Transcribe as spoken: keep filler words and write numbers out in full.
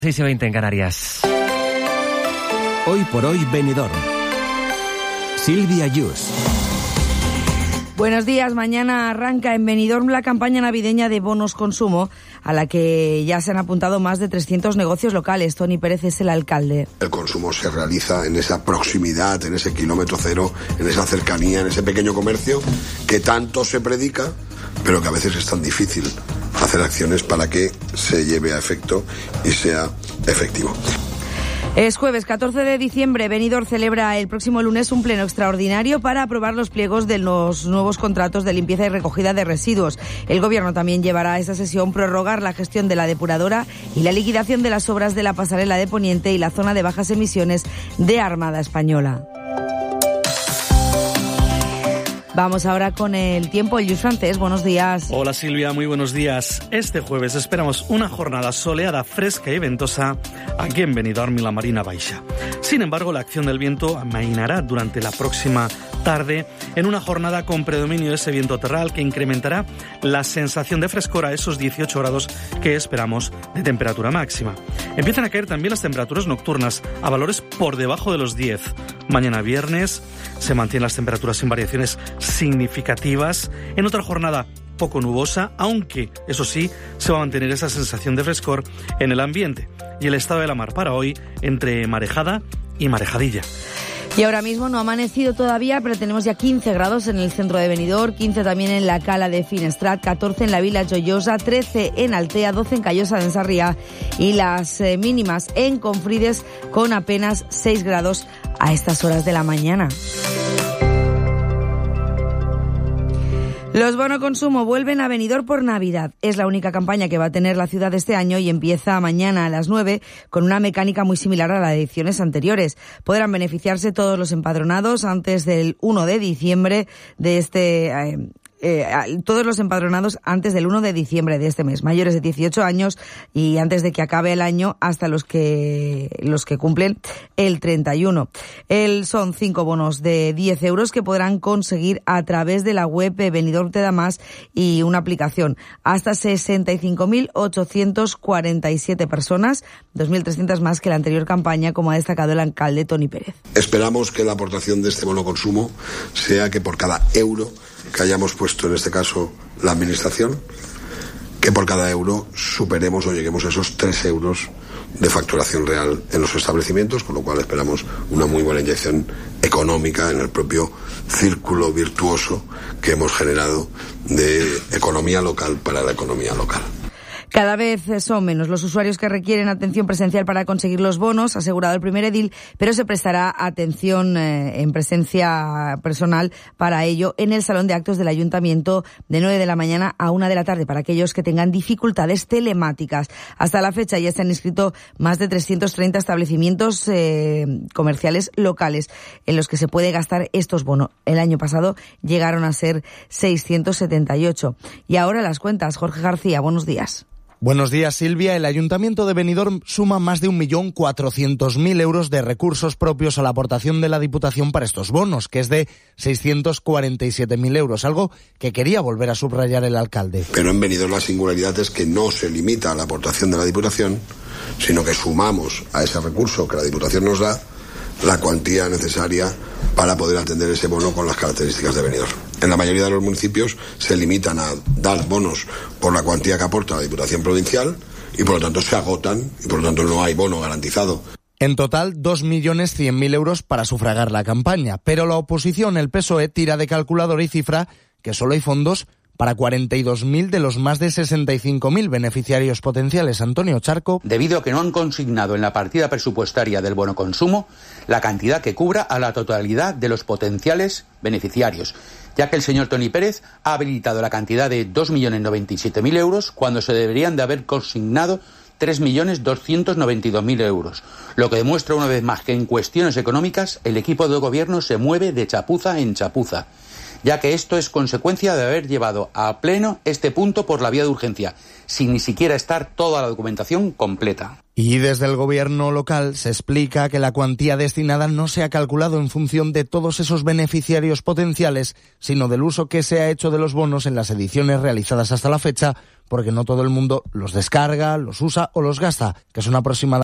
seis y veinte en Canarias. Hoy por hoy Benidorm. Silvia Yus. Buenos días. Mañana arranca en Benidorm la campaña navideña de bonos consumo, a la que ya se han apuntado más de trescientos negocios locales. Tony Pérez es el alcalde. El consumo se realiza en esa proximidad, en ese kilómetro cero, en esa cercanía, en ese pequeño comercio que tanto se predica, pero que a veces es tan difícil hacer acciones para que se lleve a efecto y sea efectivo. Es jueves catorce de diciembre. Benidorm celebra el próximo lunes un pleno extraordinario para aprobar los pliegos de los nuevos contratos de limpieza y recogida de residuos. El Gobierno también llevará a esa sesión prorrogar la gestión de la depuradora y la liquidación de las obras de la pasarela de Poniente y la zona de bajas emisiones de Armada Española. Vamos ahora con el tiempo. El Lluís Francés, buenos días. Hola Silvia, muy buenos días. Este jueves esperamos una jornada soleada, fresca y ventosa aquí en Benidorm y la Marina Baixa. Sin embargo, la acción del viento amainará durante la próxima tarde en una jornada con predominio de ese viento terral que incrementará la sensación de frescor a esos dieciocho grados que esperamos de temperatura máxima. Empiezan a caer también las temperaturas nocturnas a valores por debajo de los diez. Mañana viernes se mantienen las temperaturas sin variaciones significativas en otra jornada poco nubosa, aunque, eso sí, se va a mantener esa sensación de frescor en el ambiente. Y el estado de la mar para hoy entre marejada y marejadilla. Y ahora mismo no ha amanecido todavía, pero tenemos ya quince grados en el centro de Benidorm, quince también en la Cala de Finestrat, catorce en la Vila Joiosa, trece en Altea, doce en Callosa de Ensarriá y las eh, mínimas en Confrides con apenas seis grados a estas horas de la mañana. Los bono consumo vuelven a Benidorm por Navidad. Es la única campaña que va a tener la ciudad este año y empieza mañana a las nueve con una mecánica muy similar a la de ediciones anteriores. Podrán beneficiarse todos los empadronados antes del uno de diciembre de este... Eh, Eh, todos los empadronados antes del uno de diciembre de este mes, mayores de dieciocho años y antes de que acabe el año hasta los que los que cumplen el treinta y uno. El, son cinco bonos de diez euros que podrán conseguir a través de la web de Benidorm Te Da Más y una aplicación. Hasta sesenta y cinco mil ochocientas cuarenta y siete personas, dos mil trescientas más que la anterior campaña, como ha destacado el alcalde Tony Pérez. Esperamos que la aportación de este bono consumo sea que por cada euro que hayamos puesto, en este caso la administración, que por cada euro superemos o lleguemos a esos tres euros de facturación real en los establecimientos, con lo cual esperamos una muy buena inyección económica en el propio círculo virtuoso que hemos generado de economía local para la economía local. Cada vez son menos los usuarios que requieren atención presencial para conseguir los bonos, ha asegurado el primer edil, pero se prestará atención eh, en presencia personal para ello en el Salón de Actos del Ayuntamiento de nueve de la mañana a una de la tarde para aquellos que tengan dificultades telemáticas. Hasta la fecha ya se han inscrito más de trescientos treinta establecimientos eh, comerciales locales en los que se puede gastar estos bonos. El año pasado llegaron a ser seiscientos setenta y ocho. Y ahora las cuentas. Jorge García, buenos días. Buenos días, Silvia. El Ayuntamiento de Benidorm suma más de un millón cuatrocientos mil euros de recursos propios a la aportación de la Diputación para estos bonos, que es de seiscientos cuarenta y siete mil euros, algo que quería volver a subrayar el alcalde. Pero en Benidorm la singularidad es que no se limita a la aportación de la Diputación, sino que sumamos a ese recurso que la Diputación nos da la cuantía necesaria para poder atender ese bono con las características de Benidorm. En la mayoría de los municipios se limitan a dar bonos por la cuantía que aporta la Diputación Provincial y por lo tanto se agotan y por lo tanto no hay bono garantizado. En total, dos millones cien mil euros para sufragar la campaña, pero la oposición, el P S O E, tira de calculadora y cifra que solo hay fondos para cuarenta y dos mil de los más de sesenta y cinco mil beneficiarios potenciales. Antonio Charco. Debido a que no han consignado en la partida presupuestaria del bono consumo la cantidad que cubra a la totalidad de los potenciales beneficiarios, ya que el señor Tony Pérez ha habilitado la cantidad de dos millones noventa y siete mil euros cuando se deberían de haber consignado tres millones doscientos noventa y dos mil euros, lo que demuestra una vez más que en cuestiones económicas el equipo de gobierno se mueve de chapuza en chapuza, ya que esto es consecuencia de haber llevado a pleno este punto por la vía de urgencia, sin ni siquiera estar toda la documentación completa. Y desde el gobierno local se explica que la cuantía destinada no se ha calculado en función de todos esos beneficiarios potenciales, sino del uso que se ha hecho de los bonos en las ediciones realizadas hasta la fecha, porque no todo el mundo los descarga, los usa o los gasta, que son aproximadamente